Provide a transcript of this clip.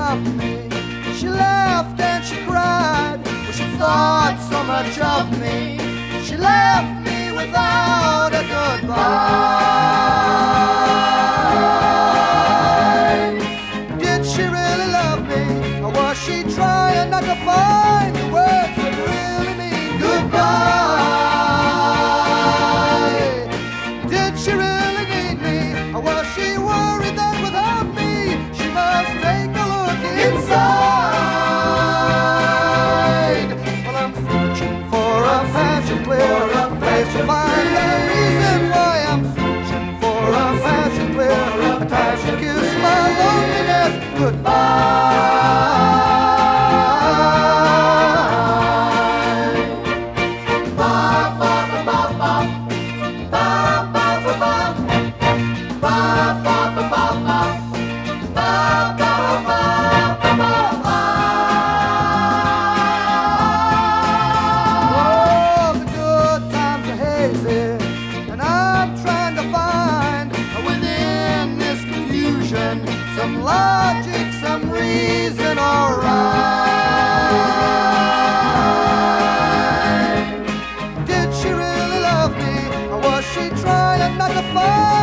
love me. She laughed and she cried, but she thought so much of me. She left me without a goodbye. Did she really love me, or was she trying not to find the words that really mean goodbye? Did she really need me, or was she worried that without me she must take a look inside? Well, I'm searching for a fashion clear, a place to find a reason why. I'm searching for a fashion clear, a time to kiss my loneliness goodbye. Some logic, some reason, alright. Did she really love me, or was she trying not to find